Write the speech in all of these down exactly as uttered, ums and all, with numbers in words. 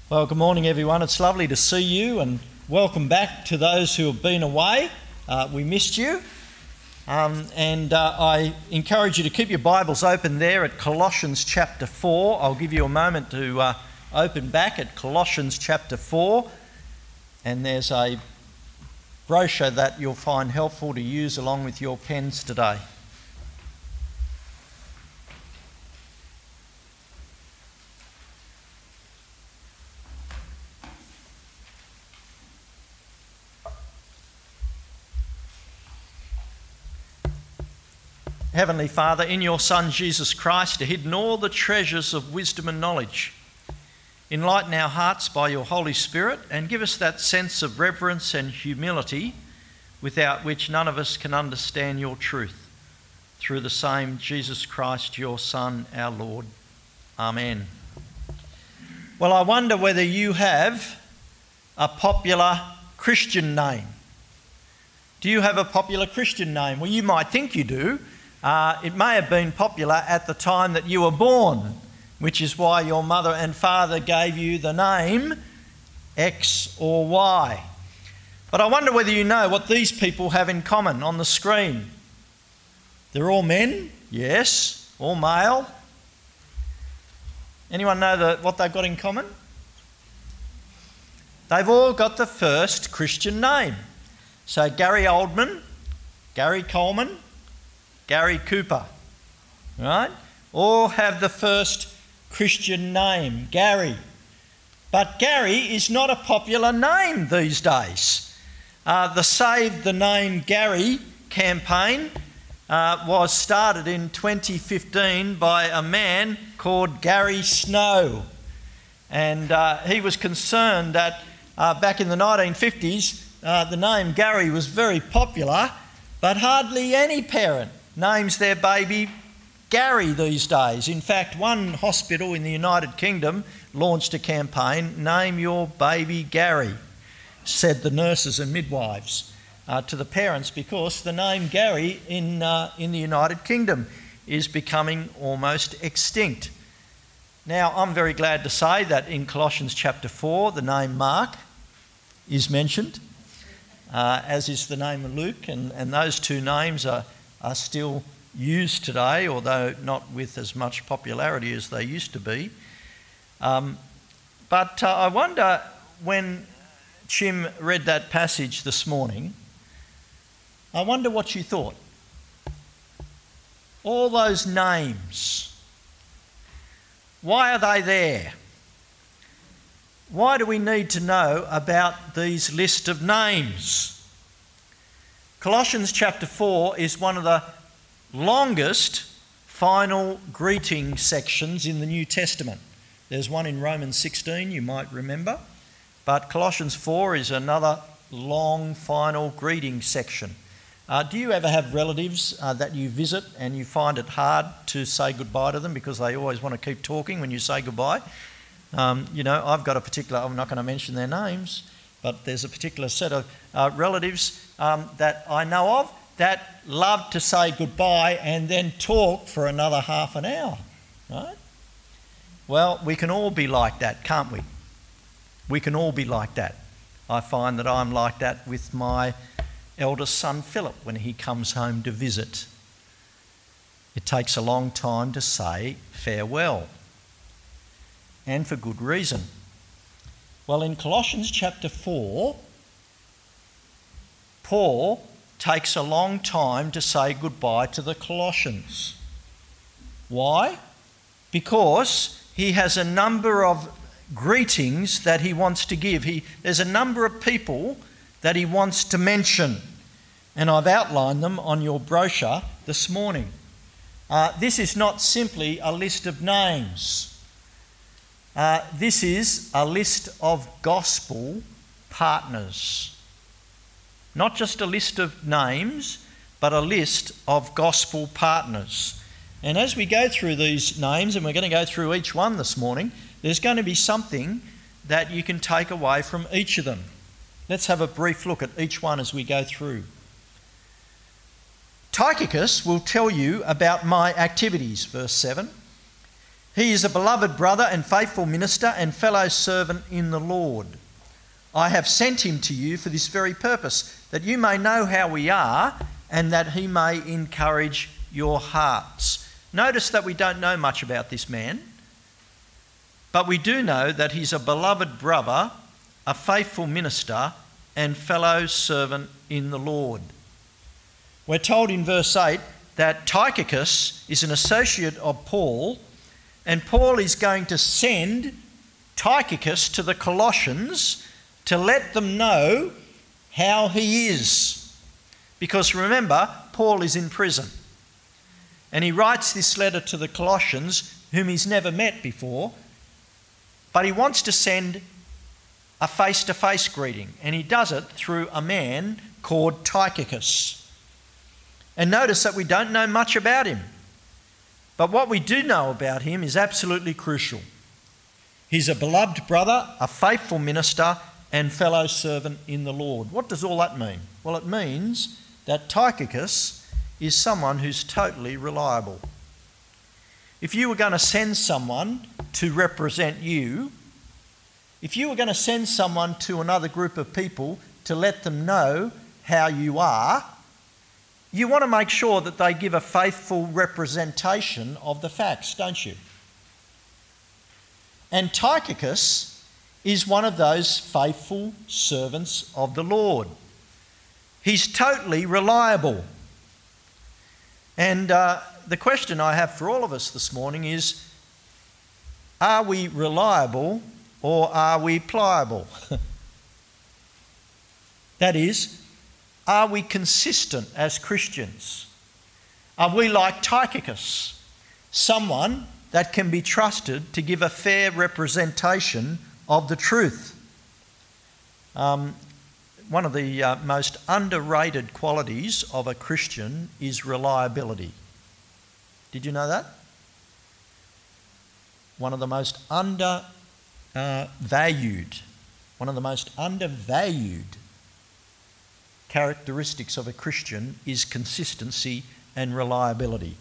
Well, good morning everyone. It's lovely to see you and welcome back to those who have been away. Uh, we missed you. Um, and uh, I encourage you to keep your Bibles open there at Colossians chapter four. I'll give you a moment to uh, open back at Colossians chapter four. And there's a brochure that you'll find helpful to use along with your pens today. Heavenly Father, in your Son Jesus Christ are hidden all the treasures of wisdom and knowledge. Enlighten our hearts by your Holy Spirit and give us that sense of reverence and humility without which none of us can understand your truth. Through the same Jesus Christ, your Son, our Lord. Amen. Well, I wonder whether you have a popular Christian name. Do you have a popular Christian name? Well, you might think you do. Uh, it may have been popular at the time that you were born, which is why your mother and father gave you the name X or Y. But I wonder whether you know what these people have in common on the screen. They're all men, yes, all male. Anyone know the, what they've got in common? They've all got the first Christian name. So Gary Oldman, Gary Coleman, Gary Cooper, right? All have the first Christian name, Gary. But Gary is not a popular name these days. Uh, the Save the Name Gary campaign uh, was started in twenty fifteen by a man called Gary Snow. And uh, he was concerned that uh, back in the nineteen fifties, uh, the name Gary was very popular, but hardly any parent names their baby Gary these days. In fact, one hospital in the United Kingdom launched a campaign, Name Your Baby Gary, said the nurses and midwives uh, to the parents, because the name Gary in, uh, in the United Kingdom is becoming almost extinct. Now, I'm very glad to say that in Colossians chapter four, the name Mark is mentioned, uh, as is the name of Luke, and, and those two names are are still used today, although not with as much popularity as they used to be. Um, but uh, I wonder, when Chim read that passage this morning, I wonder what you thought. All those names, why are they there? Why do we need to know about these list of names? Colossians chapter four is one of the longest final greeting sections in the New Testament. There's one in Romans sixteen, you might remember, but Colossians four is another long final greeting section. Uh, do you ever have relatives uh, that you visit and you find it hard to say goodbye to them because they always want to keep talking when you say goodbye? Um, you know, I've got a particular, I'm not going to mention their names, but there's a particular set of uh, relatives um, that I know of that love to say goodbye and then talk for another half an hour, right? Well, we can all be like that, can't we? We can all be like that. I find that I'm like that with my eldest son, Philip, when he comes home to visit. It takes a long time to say farewell, and for good reason. Well, in Colossians chapter four, Paul takes a long time to say goodbye to the Colossians. Why? Because he has a number of greetings that he wants to give. He, there's a number of people that he wants to mention, and I've outlined them on your brochure this morning. Uh, this is not simply a list of names. Uh, this is a list of gospel partners. Not just a list of names, but a list of gospel partners. And as we go through these names, and we're going to go through each one this morning, there's going to be something that you can take away from each of them. Let's have a brief look at each one as we go through. Tychicus will tell you about my activities, verse seven. He is a beloved brother and faithful minister and fellow servant in the Lord. I have sent him to you for this very purpose, that you may know how we are and that he may encourage your hearts. Notice that we don't know much about this man, but we do know that he's a beloved brother, a faithful minister and fellow servant in the Lord. We're told in verse eight that Tychicus is an associate of Paul, and Paul is going to send Tychicus to the Colossians to let them know how he is. Because remember, Paul is in prison. And he writes this letter to the Colossians, whom he's never met before, but he wants to send a face-to-face greeting, and he does it through a man called Tychicus. And notice that we don't know much about him, but what we do know about him is absolutely crucial. He's a beloved brother, a faithful minister, and fellow servant in the Lord. What does all that mean? Well, it means that Tychicus is someone who's totally reliable. If you were going to send someone to represent you, if you were going to send someone to another group of people to let them know how you are, you want to make sure that they give a faithful representation of the facts, don't you? And Tychicus is one of those faithful servants of the Lord. He's totally reliable. And uh, the question I have for all of us this morning is, are we reliable or are we pliable? That is, are we consistent as Christians? Are we like Tychicus, someone that can be trusted to give a fair representation of the truth? Um, one of the uh, most underrated qualities of a Christian is reliability. Did you know that? One of the most under uh, valued, one of the most undervalued characteristics of a Christian is consistency and reliability.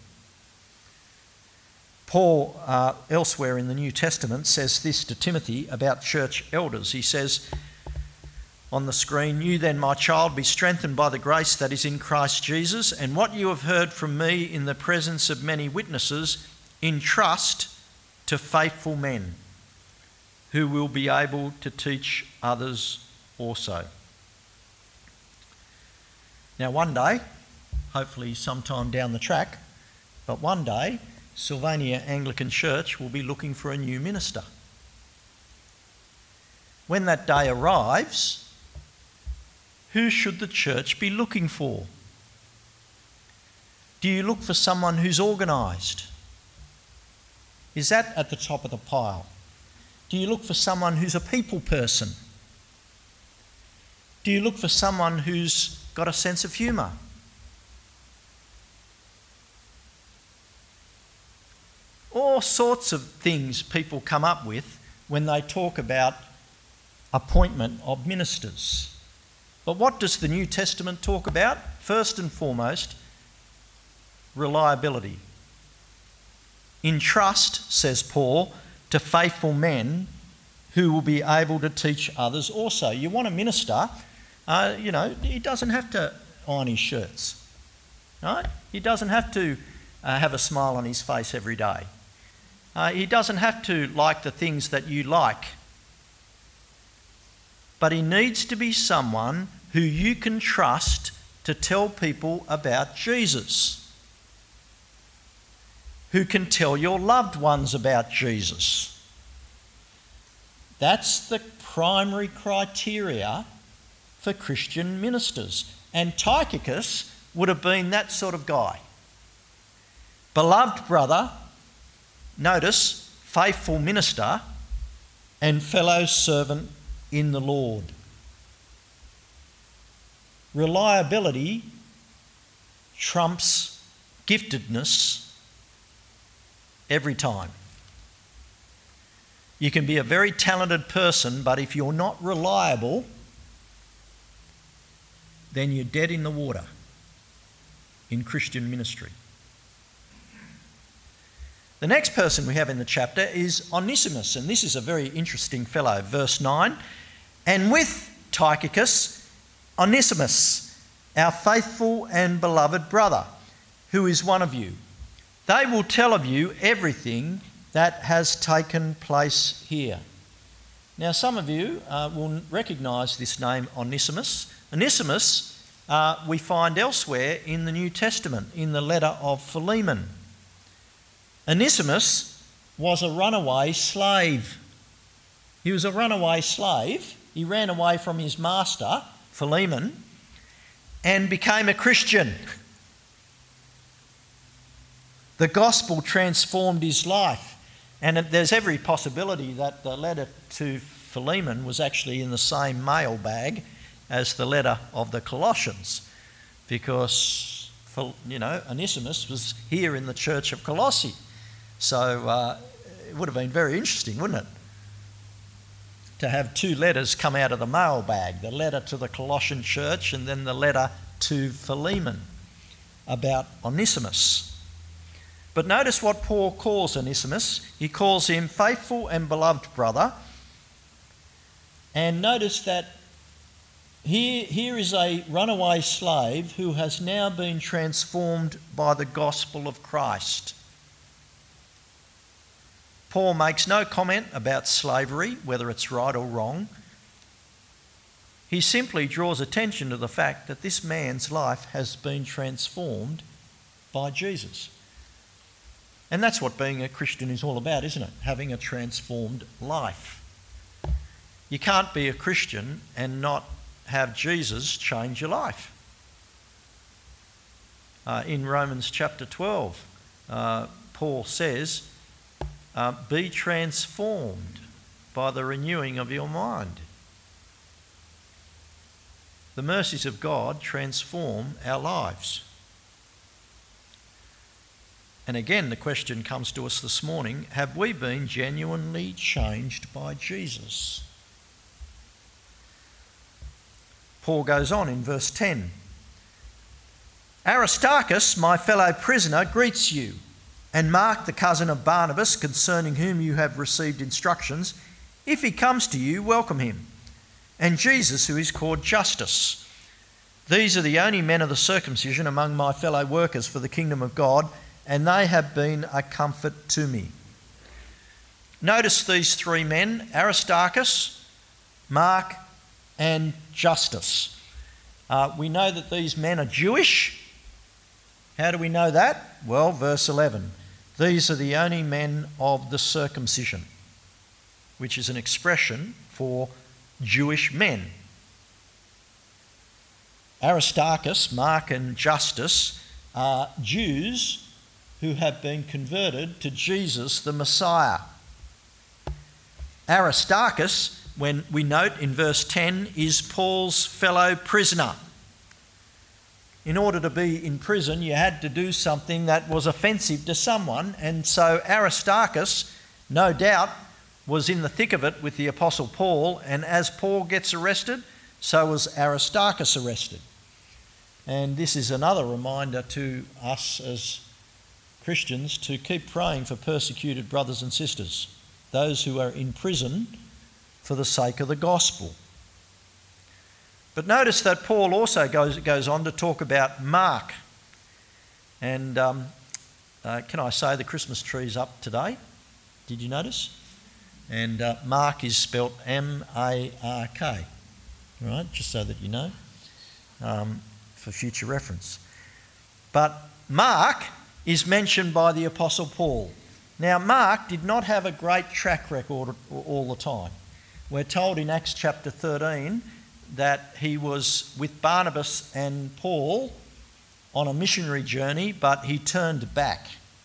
Paul, uh, elsewhere in the New Testament, says this to Timothy about church elders. He says on the screen, "You then, my child, be strengthened by the grace that is in Christ Jesus, and what you have heard from me in the presence of many witnesses, entrust to faithful men who will be able to teach others also." Now one day, hopefully sometime down the track, but one day, Sylvania Anglican Church will be looking for a new minister. When that day arrives, who should the church be looking for? Do you look for someone who's organised? Is that at the top of the pile? Do you look for someone who's a people person? Do you look for someone who's got a sense of humour? All sorts of things people come up with when they talk about appointment of ministers. But what does the New Testament talk about? First and foremost, reliability. Entrust, says Paul, to faithful men who will be able to teach others also. You want a minister, uh, you know, he doesn't have to iron his shirts, right? He doesn't have to uh, have a smile on his face every day. Uh, he doesn't have to like the things that you like. But he needs to be someone who you can trust to tell people about Jesus, who can tell your loved ones about Jesus. That's the primary criteria for Christian ministers. And Tychicus would have been that sort of guy. Beloved brother, notice, faithful minister, and fellow servant in the Lord. Reliability trumps giftedness every time. You can be a very talented person, but if you're not reliable, then you're dead in the water in Christian ministry. The next person we have in the chapter is Onesimus, and this is a very interesting fellow. Verse nine, and with Tychicus, Onesimus, our faithful and beloved brother, who is one of you. They will tell of you everything that has taken place here. Now, some of you uh, will recognise this name Onesimus. Onesimus uh, we find elsewhere in the New Testament, in the letter of Philemon. Onesimus was a runaway slave. He was a runaway slave. He ran away from his master, Philemon, and became a Christian. The gospel transformed his life, and there's every possibility that the letter to Philemon was actually in the same mailbag as the letter of the Colossians, because, you know, Onesimus was here in the church of Colossae. So uh, it would have been very interesting, wouldn't it, to have two letters come out of the mailbag, the letter to the Colossian church and then the letter to Philemon about Onesimus. But notice what Paul calls Onesimus. He calls him faithful and beloved brother. And notice that here, here is a runaway slave who has now been transformed by the gospel of Christ. Paul makes no comment about slavery, whether it's right or wrong. He simply draws attention to the fact that this man's life has been transformed by Jesus. And that's what being a Christian is all about, isn't it? Having a transformed life. You can't be a Christian and not have Jesus change your life. Uh, in Romans chapter twelve, uh, Paul says, Uh, be transformed by the renewing of your mind. The mercies of God transform our lives. And again, the question comes to us this morning, have we been genuinely changed by Jesus? Paul goes on in verse ten. Aristarchus, my fellow prisoner, greets you, and Mark, the cousin of Barnabas, concerning whom you have received instructions. If he comes to you, welcome him. And Jesus, who is called Justus. These are the only men of the circumcision among my fellow workers for the kingdom of God, and they have been a comfort to me. Notice these three men, Aristarchus, Mark, and Justus. Uh, we know that these men are Jewish. How do we know that? Well, verse eleven. These are the only men of the circumcision, which is an expression for Jewish men. Aristarchus, Mark and Justus are Jews who have been converted to Jesus the Messiah. Aristarchus, when we note in verse ten, is Paul's fellow prisoner. In order to be in prison, you had to do something that was offensive to someone, and so Aristarchus, no doubt, was in the thick of it with the Apostle Paul, and as Paul gets arrested, so was Aristarchus arrested. And this is another reminder to us as Christians to keep praying for persecuted brothers and sisters, those who are in prison for the sake of the gospel. But notice that Paul also goes, goes on to talk about Mark. And um, uh, can I say the Christmas tree's up today? Did you notice? And uh, Mark is spelt M A R K, right? Just so that you know, um, for future reference. But Mark is mentioned by the Apostle Paul. Now, Mark did not have a great track record all the time. We're told in Acts chapter thirteen that he was with Barnabas and Paul on a missionary journey, but he turned back.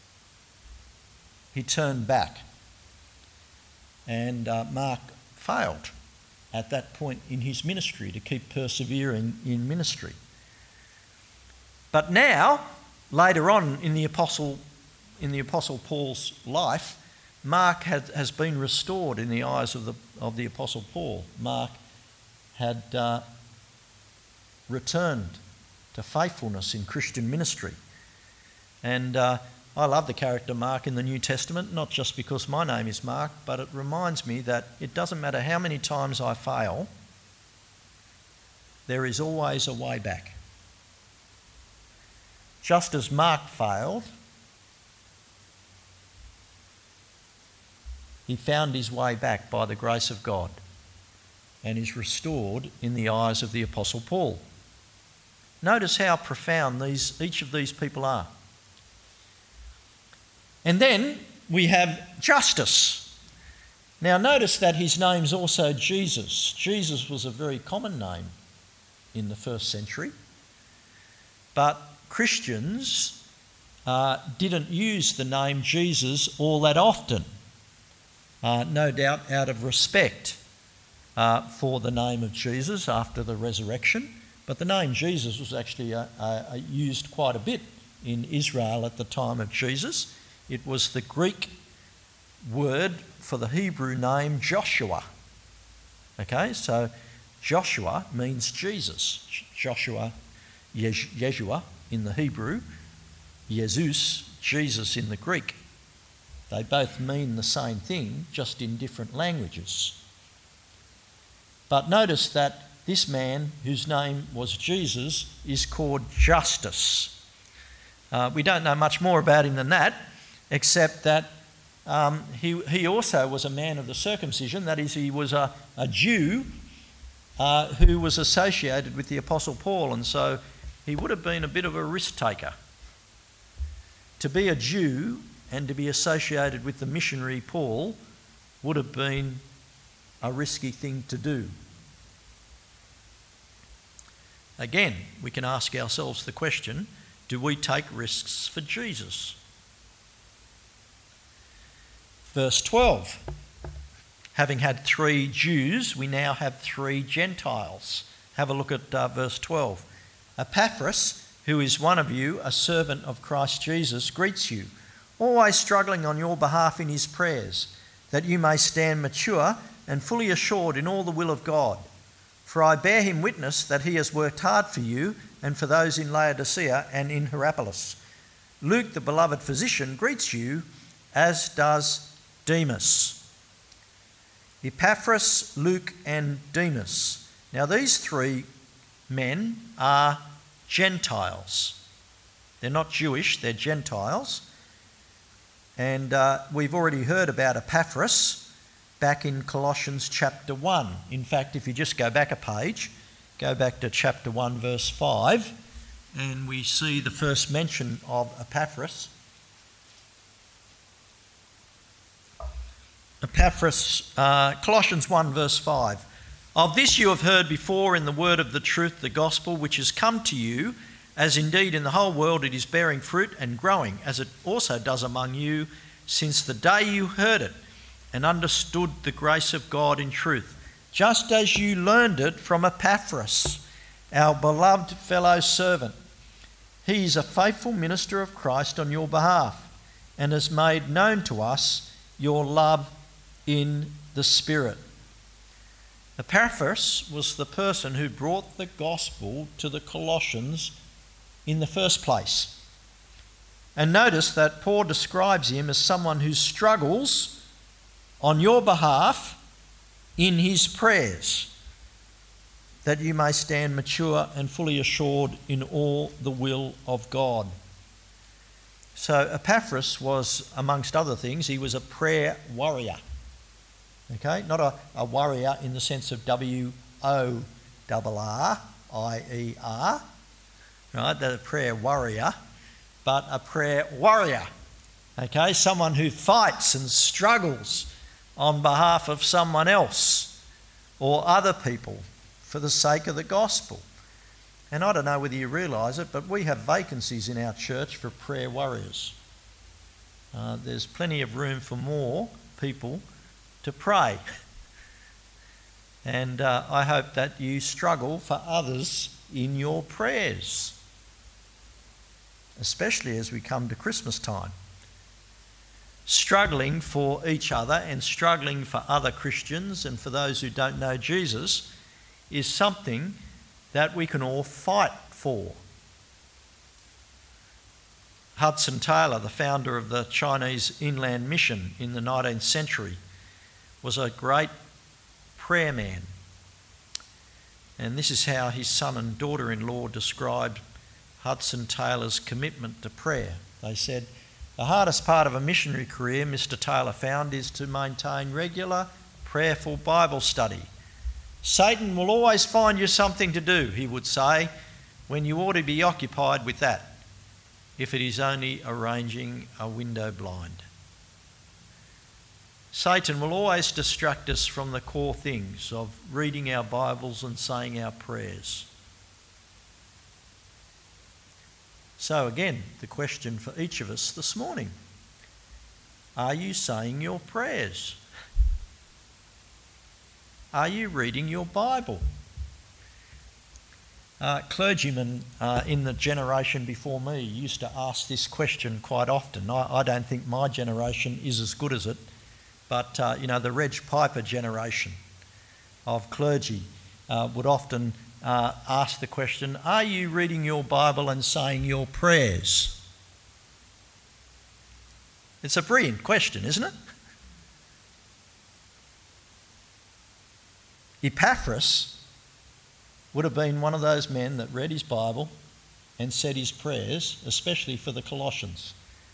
He turned back. And uh, Mark failed at that point in his ministry to keep persevering in ministry. But now, later on in the Apostle, in the Apostle Paul's life, Mark has, has been restored in the eyes of the, of the Apostle Paul. Mark had uh, returned to faithfulness in Christian ministry. And uh, I love the character Mark in the New Testament, not just because my name is Mark, but it reminds me that it doesn't matter how many times I fail, there is always a way back. Just as Mark failed, he found his way back by the grace of God and is restored in the eyes of the Apostle Paul. Notice how profound these, each of these people are. And then we have Justus. Now notice that his name's also Jesus. Jesus was a very common name in the first century, but Christians uh, didn't use the name Jesus all that often, uh, no doubt out of respect uh, for the name of Jesus after the resurrection. But the name Jesus was actually uh, uh, used quite a bit in Israel at the time of Jesus. It was the Greek word for the Hebrew name Joshua. Okay, so Joshua means Jesus. Joshua, Yeshua in the Hebrew, Jesus, Jesus in the Greek. They both mean the same thing, just in different languages. But notice that this man, whose name was Jesus, is called Justus. Uh, we don't know much more about him than that, except that um, he, he also was a man of the circumcision. That is, he was a, a Jew uh, who was associated with the Apostle Paul, and so he would have been a bit of a risk taker. To be a Jew and to be associated with the missionary Paul would have been a risky thing to do. Again, we can ask ourselves the question, do we take risks for Jesus? Verse twelve, having had three Jews, we now have three Gentiles. Have a look at uh, verse twelve. Epaphras, who is one of you, a servant of Christ Jesus, greets you, always struggling on your behalf in his prayers, that you may stand mature and fully assured in all the will of God. For I bear him witness that he has worked hard for you and for those in Laodicea and in Hierapolis. Luke, the beloved physician, greets you, as does Demas. Epaphras, Luke and Demas. Now these three men are Gentiles. They're not Jewish, they're Gentiles. And uh, we've already heard about Epaphras back in Colossians chapter one. In fact, if you just go back a page, go back to chapter one, verse five, and we see the first mention of Epaphras. Epaphras, uh, Colossians one, verse five. Of this you have heard before in the word of the truth, the gospel, which has come to you, as indeed in the whole world it is bearing fruit and growing, as it also does among you, since the day you heard it and understood the grace of God in truth, just as you learned it from Epaphras, our beloved fellow servant. He is a faithful minister of Christ on your behalf and has made known to us your love in the Spirit. Epaphras was the person who brought the gospel to the Colossians in the first place. And notice that Paul describes him as someone who struggles on your behalf in his prayers, that you may stand mature and fully assured in all the will of God. So Epaphras was, amongst other things, he was a prayer warrior. Okay, not a, a warrior in the sense of W O R R I E R, right, the prayer warrior, but a prayer warrior. Okay, someone who fights and struggles on behalf of someone else or other people for the sake of the gospel. And I don't know whether you realise it, but we have vacancies in our church for prayer warriors. Uh, there's plenty of room for more people to pray. And uh, I hope that you struggle for others in your prayers, especially as we come to Christmas time. Struggling for each other and struggling for other Christians and for those who don't know Jesus is something that we can all fight for. Hudson Taylor, the founder of the Chinese Inland Mission in the nineteenth century, was a great prayer man. And this is how his son and daughter-in-law described Hudson Taylor's commitment to prayer. They said, "The hardest part of a missionary career," Mister Taylor found, "is to maintain regular, prayerful Bible study. Satan will always find you something to do," he would say, "when you ought to be occupied with that, if it is only arranging a window blind." Satan will always distract us from the core things of reading our Bibles and saying our prayers. So again, the question for each of us this morning: are you saying your prayers? Are you reading your Bible? Uh, clergymen uh, in the generation before me used to ask this question quite often. I, I don't think my generation is as good as it, but uh, you know, the Reg Piper generation of clergy uh, would often uh, ask the question, are you reading your Bible and saying your prayers? It's a brilliant question, isn't it? Epaphras would have been one of those men that read his Bible and said his prayers, especially for the Colossians.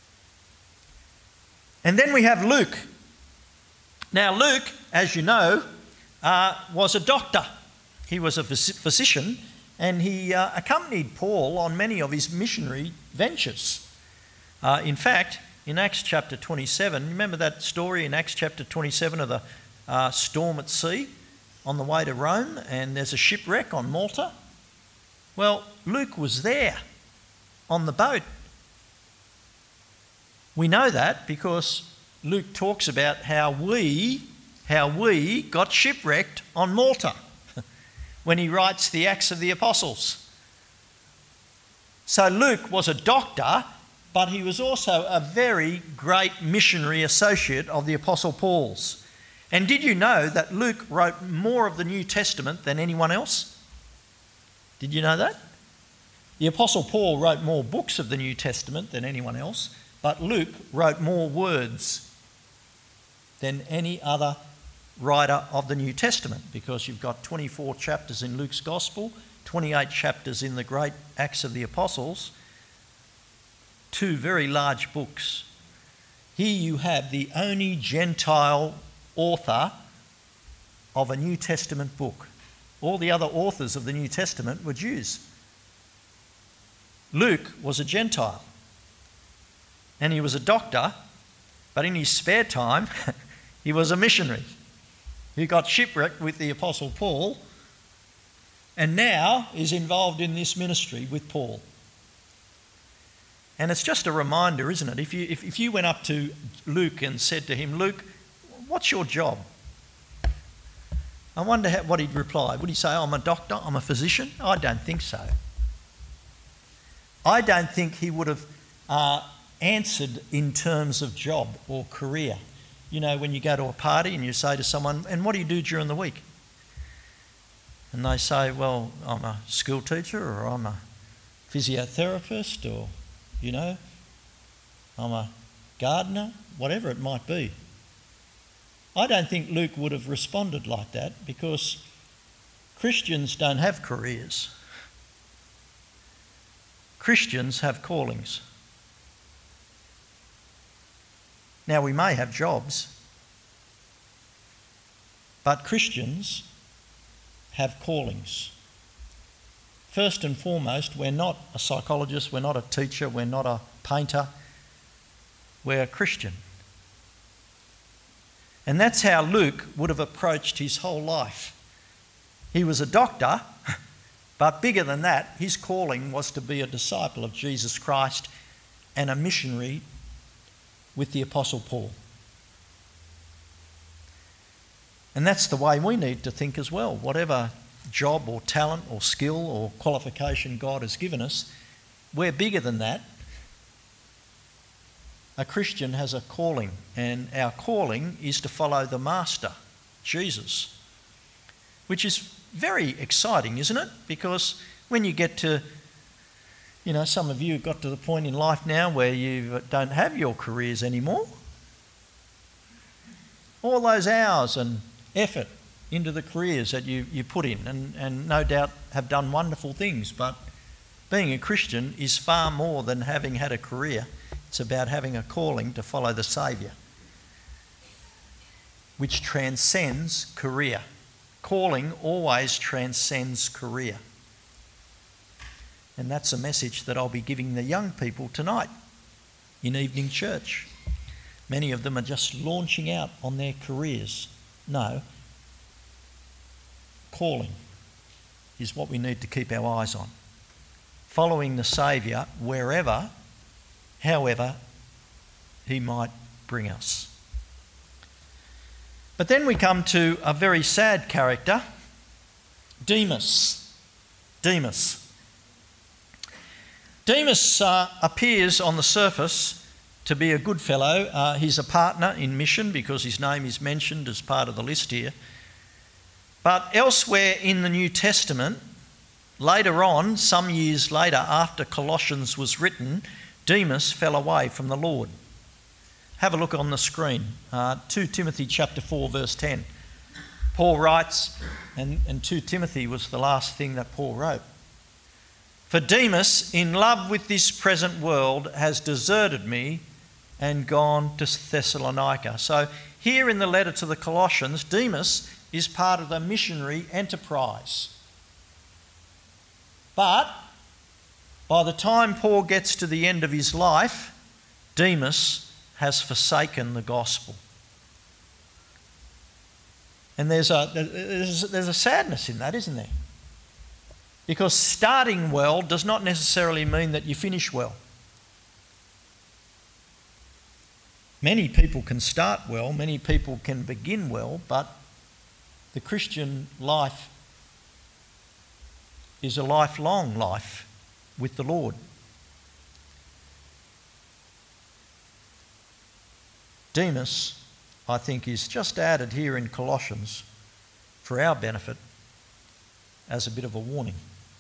And then we have Luke. Now Luke, as you know, uh, was a doctor. He was a phys- physician and he uh, accompanied Paul on many of his missionary ventures. Uh, in fact, in Acts chapter twenty-seven, remember that story in Acts chapter twenty-seven of the uh, storm at sea on the way to Rome, and there's a shipwreck on Malta? Well, Luke was there on the boat. We know that because Luke talks about how we, how we got shipwrecked on Malta when he writes the Acts of the Apostles. So Luke was a doctor, but he was also a very great missionary associate of the Apostle Paul's. And did you know that Luke wrote more of the New Testament than anyone else? Did you know that? The Apostle Paul wrote more books of the New Testament than anyone else, but Luke wrote more words than any other writer of the New Testament, because you've got twenty-four chapters in Luke's Gospel, twenty-eight chapters in the great Acts of the Apostles, two very large books. Here you have the only Gentile author of a New Testament book. All the other authors of the New Testament were Jews. Luke was a Gentile and he was a doctor, but in his spare time he was a missionary who got shipwrecked with the Apostle Paul and now is involved in this ministry with Paul. And it's just a reminder, isn't it? If you, if, if you went up to Luke and said to him, "Luke, what's your job?" I wonder how, what he'd reply. Would he say, "I'm a doctor, I'm a physician"? I don't think so. I don't think he would have uh, answered in terms of job or career. You know, when you go to a party and you say to someone, "And what do you do during the week?" And they say, "Well, I'm a school teacher, or I'm a physiotherapist, or, you know, I'm a gardener," whatever it might be. I don't think Luke would have responded like that, because Christians don't have careers. Christians have callings. Now, we may have jobs, but Christians have callings. First and foremost, we're not a psychologist, we're not a teacher, we're not a painter, we're a Christian. And that's how Luke would have approached his whole life. He was a doctor, but bigger than that, his calling was to be a disciple of Jesus Christ and a missionary with the Apostle Paul. And that's the way we need to think as well. Whatever job or talent or skill or qualification God has given us, we're bigger than that. A Christian has a calling, and our calling is to follow the Master, Jesus, which is very exciting, isn't it? Because when you get to You know, some of you have got to the point in life now where you don't have your careers anymore. All those hours and effort into the careers that you, you put in and, and no doubt have done wonderful things, but being a Christian is far more than having had a career. It's about having a calling to follow the Saviour, which transcends career. Calling always transcends career. And that's a message that I'll be giving the young people tonight in evening church. Many of them are just launching out on their careers. No, calling is what we need to keep our eyes on. Following the Saviour wherever, however he might bring us. But then we come to a very sad character, Demas. Demas. Demas uh, appears on the surface to be a good fellow. Uh, he's a partner in mission because his name is mentioned as part of the list here. But elsewhere in the New Testament, later on, some years later, after Colossians was written, Demas fell away from the Lord. Have a look on the screen. Uh, Second Timothy chapter four, verse ten. Paul writes, and, and Second Timothy was the last thing that Paul wrote. For Demas, in love with this present world, has deserted me and gone to Thessalonica. So here in the letter to the Colossians, Demas is part of the missionary enterprise. But by the time Paul gets to the end of his life, Demas has forsaken the gospel. And there's a, there's, there's a sadness in that, isn't there? Because starting well does not necessarily mean that you finish well. Many people can start well, many people can begin well, but the Christian life is a lifelong life with the Lord. Demas, I think, is just added here in Colossians for our benefit as a bit of a warning.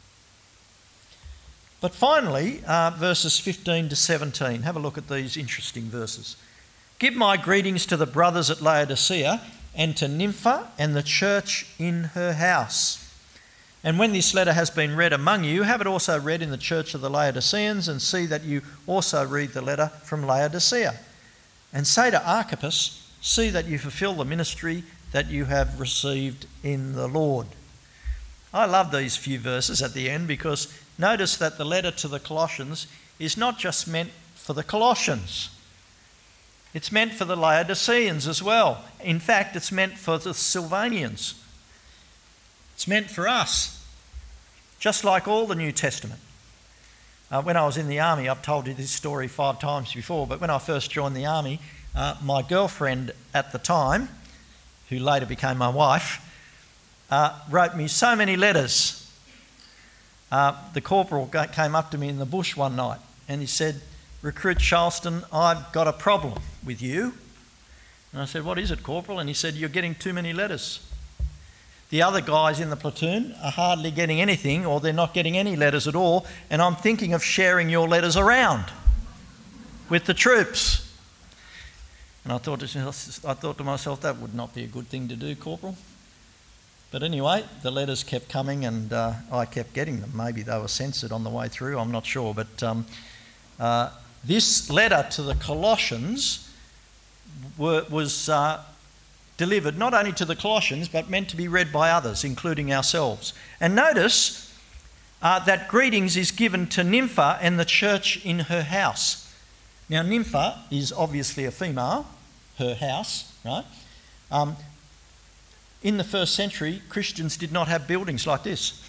But finally, uh, verses fifteen to seventeen. Have a look at these interesting verses. Give my greetings to the brothers at Laodicea and to Nympha and the church in her house. And when this letter has been read among you, have it also read in the church of the Laodiceans, and see that you also read the letter from Laodicea. And say to Archippus, see that you fulfill the ministry that you have received in the Lord. I love these few verses at the end because notice that the letter to the Colossians is not just meant for the Colossians. It's meant for the Laodiceans as well. In fact, it's meant for the Sylvanians. It's meant for us, just like all the New Testament. Uh, when I was in the army, I've told you this story five times before, but when I first joined the army, uh, my girlfriend at the time, who later became my wife, uh, wrote me so many letters. Uh, the corporal came up to me in the bush one night and he said, "Recruit Charleston, I've got a problem with you." And I said, "What is it, Corporal?" And he said, "You're getting too many letters. The other guys in the platoon are hardly getting anything, or they're not getting any letters at all, and I'm thinking of sharing your letters around with the troops." And I thought to myself, I thought to myself, that would not be a good thing to do, Corporal. But anyway, the letters kept coming and uh, I kept getting them. Maybe they were censored on the way through, I'm not sure. But um, uh, this letter to the Colossians were, was uh, delivered not only to the Colossians, but meant to be read by others, including ourselves. And notice uh, that greetings is given to Nympha and the church in her house. Now, Nympha is obviously a female, her house, right? Um, in the first century, Christians did not have buildings like this.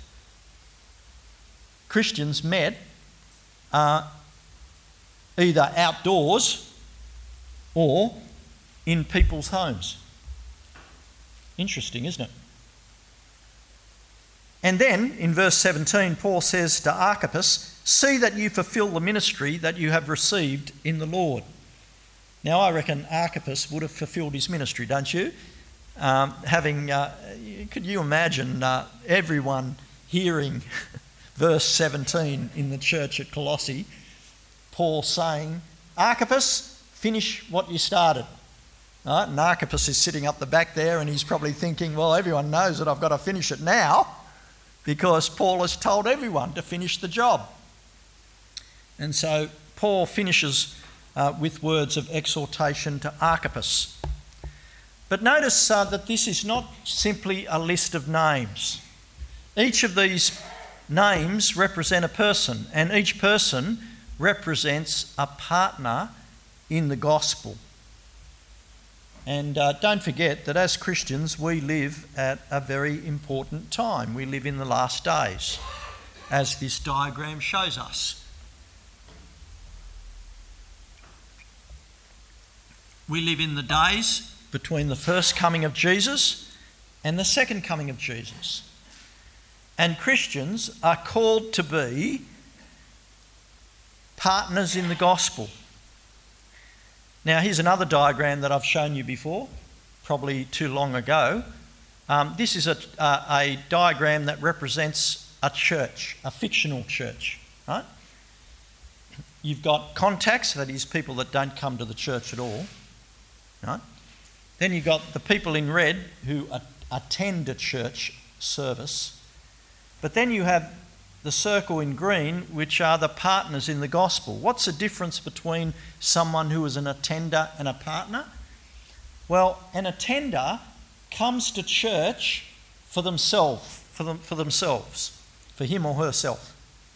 Christians met uh, either outdoors or in people's homes. Interesting, isn't it? And then in verse seventeen, Paul says to Archippus, "See that you fulfill the ministry that you have received in the Lord." Now, I reckon Archippus would have fulfilled his ministry, don't you? Um, having, uh, could you imagine uh, everyone hearing verse seventeen in the church at Colossae, Paul saying, Archippus, finish what you started. Right? And Archippus is sitting up the back there and he's probably thinking, well, everyone knows that I've got to finish it now because Paul has told everyone to finish the job. And so Paul finishes uh, with words of exhortation to Archippus. But notice uh, that this is not simply a list of names. Each of these names represent a person, and each person represents a partner in the gospel. And uh, don't forget that as Christians, we live at a very important time. We live in the last days, as this diagram shows us. We live in the days between the first coming of Jesus and the second coming of Jesus. And Christians are called to be partners in the gospel. Now, here's another diagram that I've shown you before, probably too long ago. Um, this is a, a, a diagram that represents a church, a fictional church, right? You've got contacts, that is people that don't come to the church at all, right? Then you've got the people in red who a- attend a church service. But then you have the circle in green, which are the partners in the gospel. What's the difference between someone who is an attender and a partner? Well, an attender comes to church for themselves, for them, for themselves, for him or herself.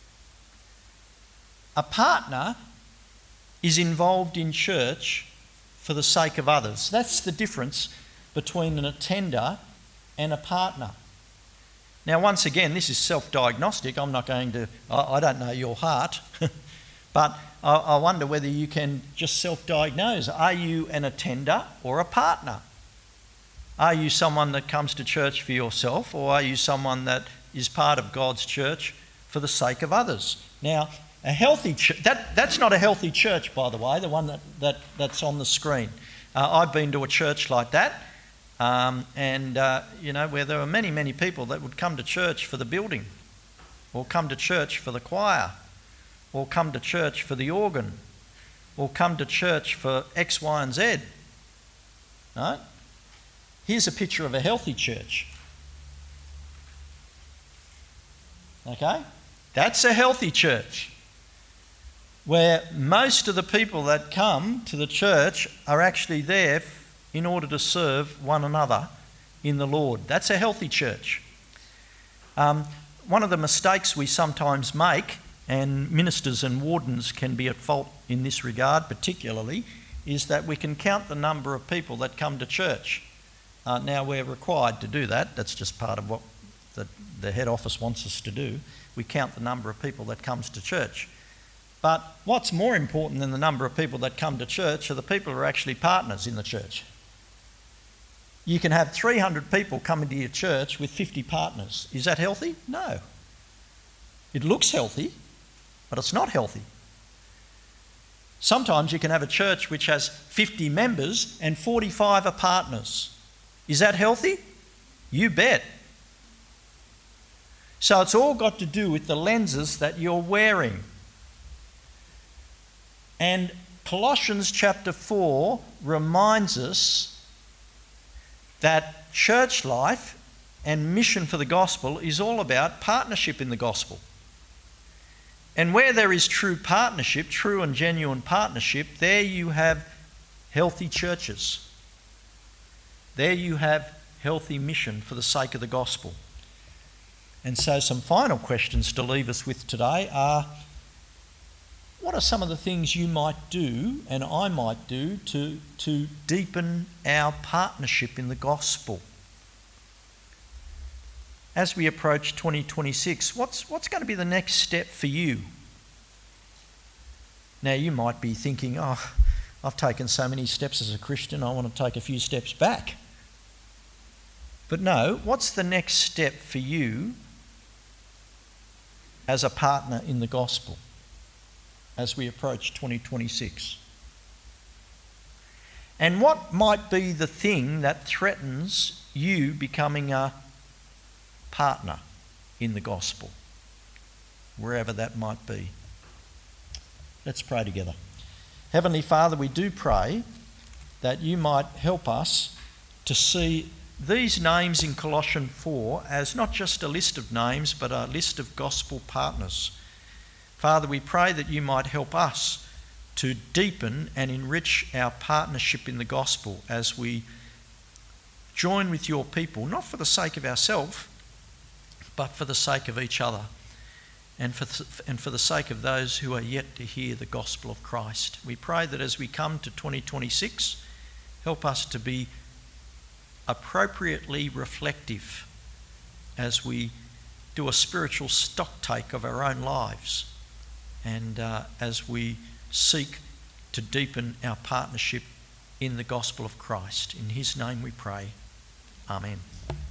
A partner is involved in church for the sake of others. That's the difference between an attender and a partner. Now, once again, this is self-diagnostic. I'm not going to, I, I don't know your heart, but I, I wonder whether you can just self-diagnose. Are you an attender or a partner? Are you someone that comes to church for yourself, or are you someone that is part of God's church for the sake of others? Now, a healthy church, that, that's not a healthy church, by the way, the one that, that, that's on the screen. Uh, I've been to a church like that. Um, and, uh, you know, where there were many, many people that would come to church for the building, or come to church for the choir, or come to church for the organ, or come to church for X, Y and Z. Right? Here's a picture of a healthy church. Okay? That's a healthy church, where most of the people that come to the church are actually there in order to serve one another in the Lord. That's a healthy church. Um, one of the mistakes we sometimes make, and ministers and wardens can be at fault in this regard particularly, is that we can count the number of people that come to church. Uh, now, we're required to do that. That's just part of what the, the head office wants us to do. We count the number of people that comes to church. But what's more important than the number of people that come to church are the people who are actually partners in the church. You can have three hundred people coming to your church with fifty partners. Is that healthy? No. It looks healthy, but it's not healthy. Sometimes you can have a church which has fifty members and forty-five are partners. Is that healthy? You bet. So it's all got to do with the lenses that you're wearing. And Colossians chapter four reminds us that church life and mission for the gospel is all about partnership in the gospel. And where there is true partnership, true and genuine partnership, there you have healthy churches. There you have healthy mission for the sake of the gospel. And so some final questions to leave us with today are, what are some of the things you might do and I might do to, to deepen our partnership in the gospel? As we approach twenty twenty-six, what's, what's going to be the next step for you? Now, you might be thinking, oh, I've taken so many steps as a Christian, I want to take a few steps back. But no, what's the next step for you as a partner in the gospel as we approach twenty twenty-six? And what might be the thing that threatens you becoming a partner in the gospel? wherever that might be. Let's pray together. Heavenly Father, we do pray that you might help us to see these names in Colossians four as not just a list of names, but a list of gospel partners. Father, we pray that you might help us to deepen and enrich our partnership in the gospel as we join with your people, not for the sake of ourselves, but for the sake of each other, and for, th- and for the sake of those who are yet to hear the gospel of Christ. We pray that as we come to twenty twenty-six, help us to be appropriately reflective as we do a spiritual stock take of our own lives, and uh, as we seek to deepen our partnership in the gospel of Christ. In his name we pray. Amen.